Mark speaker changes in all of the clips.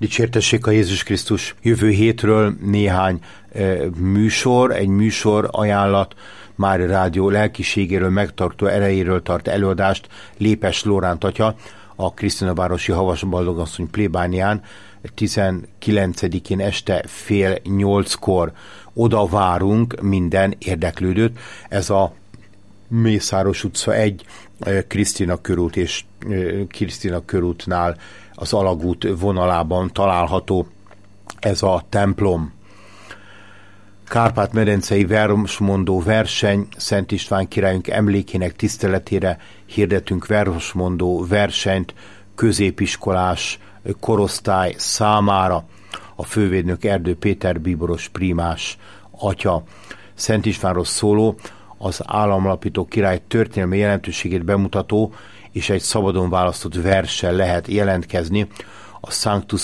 Speaker 1: Dicsértessék a Jézus Krisztus! Jövő hétről néhány egy műsor ajánlat, Mária Rádió lelkiségéről, megtartó erejéről tart előadást Lépes Lóránt atya, a Krisztinavárosi Havas Baldogasszony plébánián 19-én este 7:30 oda várunk minden érdeklődőt. Ez a Mészáros utca 1, Krisztina körút és Krisztina körútnál az alagút vonalában található ez a templom. Kárpát-medencei versmondó verseny, Szent István királyunk emlékének tiszteletére hirdetünk versmondó versenyt középiskolás korosztály számára. A fővédnök Erdő Péter bíboros prímás atya. Szent Istvánról szóló, az államalapító király történelmi jelentőségét bemutató és egy szabadon választott verssel lehet jelentkezni a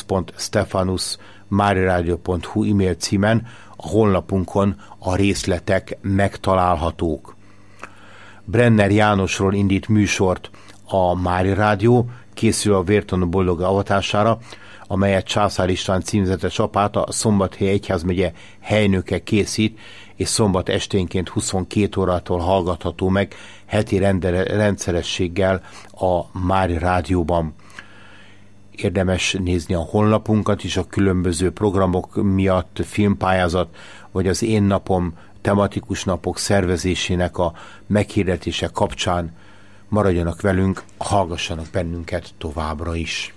Speaker 1: sanctus.stephanus@mariaradio.hu e-mail címen. A honlapunkon a részletek megtalálhatók. Brenner Jánosról indít műsort a Mária Rádió, készül a vértanú boldog avatására, amelyet Császár István címzetes apáta, a Szombathely egyházmegye helynöke készít, és szombat esténként 22 órától hallgatható meg heti rendszerességgel a Mária Rádióban. Érdemes nézni a honlapunkat is, a különböző programok miatt, filmpályázat, vagy az Én Napom tematikus napok szervezésének a meghirdetése kapcsán. Maradjanak velünk, hallgassanak bennünket továbbra is.